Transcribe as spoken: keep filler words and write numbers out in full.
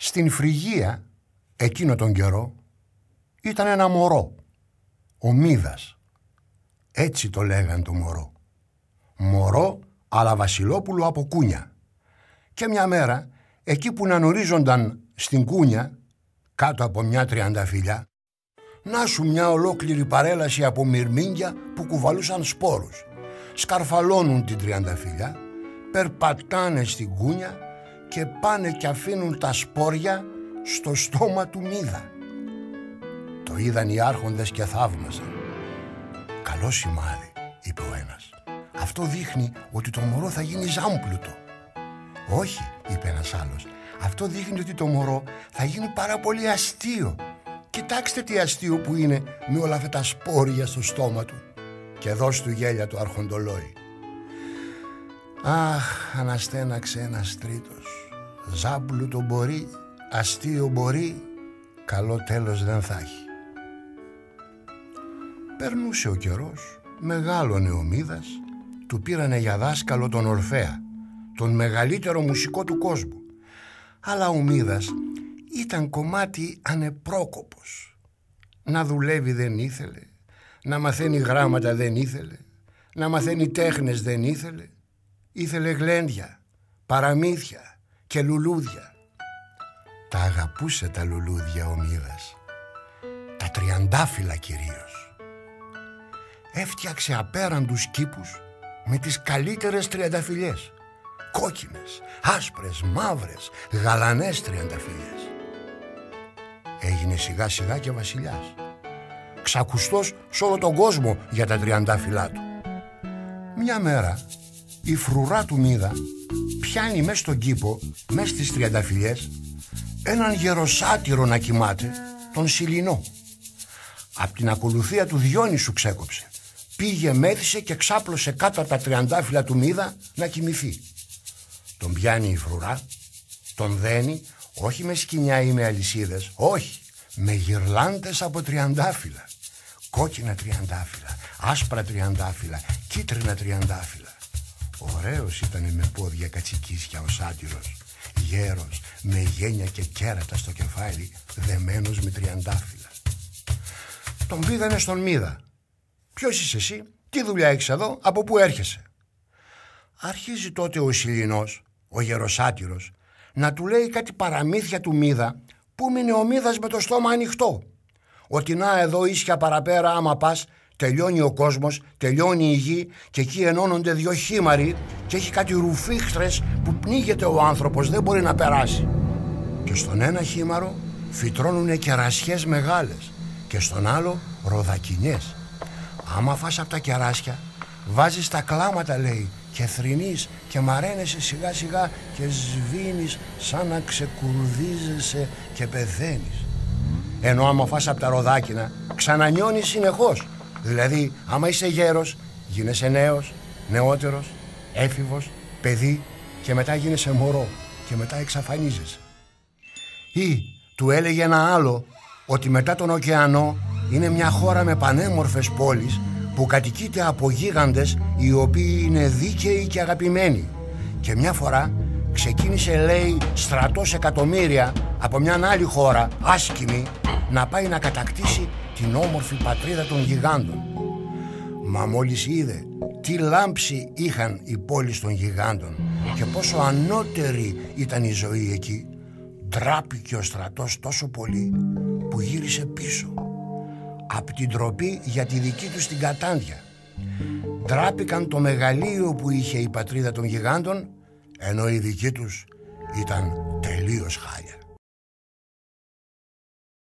Στην Φρυγία, εκείνο τον καιρό, ήταν ένα μωρό, ο Μίδας. Έτσι το λέγαν το μωρό. Μωρό αλλά Βασιλόπουλο από Κούνια. Και μια μέρα, εκεί που νανορίζονταν στην Κούνια, κάτω από μια τριανταφυλλιά, να σου μια ολόκληρη παρέλαση από μυρμήγκια που κουβαλούσαν σπόρους. Σκαρφαλώνουν την τριανταφυλλιά, περπατάνε στην Κούνια και πάνε και αφήνουν τα σπόρια στο στόμα του Μίδα. Το είδαν οι άρχοντες και θαύμασαν. «Καλό σημάδι», είπε ο ένας. «Αυτό δείχνει ότι το μωρό θα γίνει ζάμπλουτο». «Όχι», είπε ένας άλλος, «αυτό δείχνει ότι το μωρό θα γίνει πάρα πολύ αστείο. Κοιτάξτε τι αστείο που είναι με όλα αυτά τα σπόρια στο στόμα του». Και δώσ' του γέλια το αρχοντολόι. Αχ, αναστέναξε ένας τρίτος. «Ζάμπλουτο μπορεί, αστείο μπορεί, καλό τέλος δεν θα έχει». Περνούσε ο καιρός, μεγάλωνε ο Μίδας, του πήρανε για δάσκαλο τον Ορφέα, τον μεγαλύτερο μουσικό του κόσμου. Αλλά ο Μίδας ήταν κομμάτι ανεπρόκοπος. Να δουλεύει δεν ήθελε, να μαθαίνει γράμματα δεν ήθελε, να μαθαίνει τέχνες δεν ήθελε. Ήθελε γλέντια, παραμύθια και λουλούδια. Τα αγαπούσε τα λουλούδια ο Μίδας, τα τριαντάφυλλα κυρίως. Έφτιαξε απέραντους κήπους με τις καλύτερες τριανταφυλλιές. Κόκκινες, άσπρες, μαύρες, γαλανές τριανταφυλλιές. Έγινε σιγά σιγά και βασιλιάς, ξακουστός σε όλο τον κόσμο για τα τριαντάφυλλά του. Μια μέρα η φρουρά του Μίδα πιάνει μες στον κήπο, μες στις τριανταφυλλιές, έναν γεροσάτυρο να κοιμάται, τον Σιλινό. Απ' την ακολουθία του Διόνυσου ξέκοψε. Πήγε, μέθησε και ξάπλωσε κάτω από τα τριαντάφυλλα του Μίδα να κοιμηθεί. Τον πιάνει η φρουρά, τον δένει, όχι με σκοινιά ή με αλυσίδες, όχι, με γυρλάντες από τριαντάφυλλα. Κόκκινα τριαντάφυλλα, άσπρα τριαντάφυλλα, κίτρινα τριαντάφυλλα. Ωραίος ήταν με πόδια κατσικίσια ο σάτυρος, γέρος, με γένια και κέρατα στο κεφάλι, δεμένος με τριαντάφυλλα. Τον πήγανε στον Μίδα. «Ποιος είσαι εσύ, τι δουλειά έχεις εδώ, από πού έρχεσαι?» Αρχίζει τότε ο Σιλινός, ο γεροσάτυρος, να του λέει κάτι παραμύθια του Μίδα, που μείνε ο Μίδας με το στόμα ανοιχτό. Ότι να εδώ ίσια παραπέρα άμα πας, τελειώνει ο κόσμος, τελειώνει η γη και εκεί ενώνονται δυο χήμαροι και έχει κάτι ρουφίχτρες που πνίγεται ο άνθρωπος, δεν μπορεί να περάσει. Και στον ένα χήμαρο φυτρώνουνε κερασιές μεγάλες και στον άλλο ροδακινιές. Άμα φας από τα κεράσια, βάζεις τα κλάματα, λέει, και θρηνείς και μαραίνεσαι σιγά σιγά και σβήνεις σαν να ξεκουρδίζεσαι και πεθαίνεις. Ενώ άμα φας από τα ροδάκινα, ξανανιώνεις συνεχώς. Δηλαδή, άμα είσαι γέρος, γίνεσαι νέος, νεότερος, έφηβος, παιδί και μετά γίνεσαι μωρό και μετά εξαφανίζεσαι. Ή του έλεγε ένα άλλο ότι μετά τον ωκεανό είναι μια χώρα με πανέμορφες πόλεις που κατοικείται από γίγαντες οι οποίοι είναι δίκαιοι και αγαπημένοι. Και μια φορά ξεκίνησε, λέει, στρατός εκατομμύρια από μια άλλη χώρα, άσκημη, να πάει να κατακτήσει την όμορφη πατρίδα των γιγάντων. Μα μόλις είδε τι λάμψη είχαν οι πόλεις των γιγάντων και πόσο ανώτερη ήταν η ζωή εκεί, ντράπηκε ο στρατός τόσο πολύ που γύρισε πίσω. Απ' την ντροπή για τη δική τους την κατάντια. Ντράπηκαν το μεγαλείο που είχε η πατρίδα των γιγάντων, ενώ η δική τους ήταν τελείως χάλια.